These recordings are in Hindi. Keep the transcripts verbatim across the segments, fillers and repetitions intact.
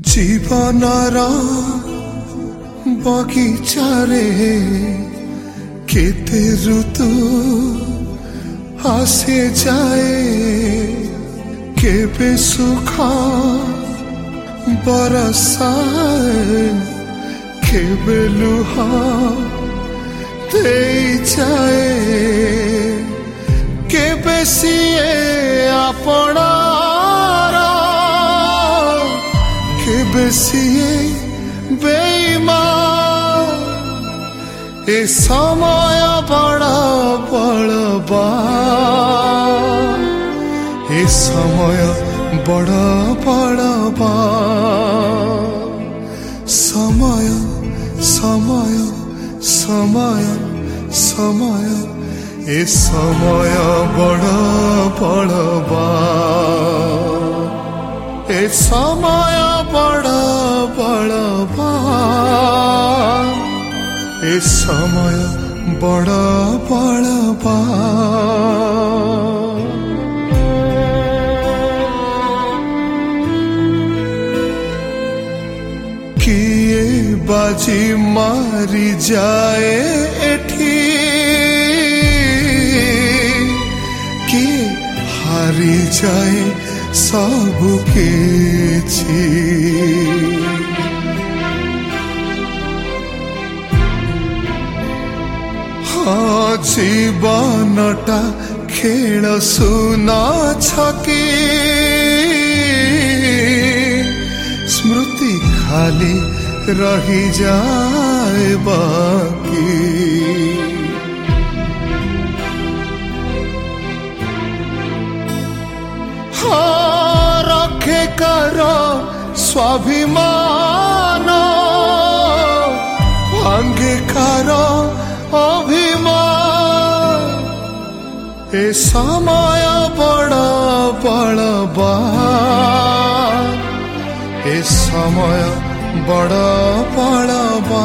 जीवनरा बगीचारे केते ऋतु आसे जाए केबे सुखा बरसाए केबे लुहा दे जाए केबे सिए आपणारा केबे सिए बेईमान ए समय बड़ा बड़बा ए समय बड़ा बड़बा समय समय समय समय ए समय बड़ा बड़बा ए समय बड़ा बड़बा ए समय बड़ा बड़बा किए बाजी मारी जाए एठी किए हारी जाए सबु किछि हाँ जीवनटा खेल सुना छकी स्मृति खाली रही जाए बाकी हाँ रखे करो स्वाभिमान भांगे करो अभिमान ए समय बड़ा बड़बा ए समय बड़ा बड़बा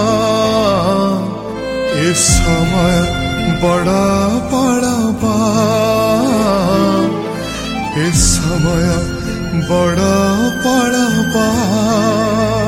ए समय बड़ा बड़बा ए समय बड़ा बड़बा।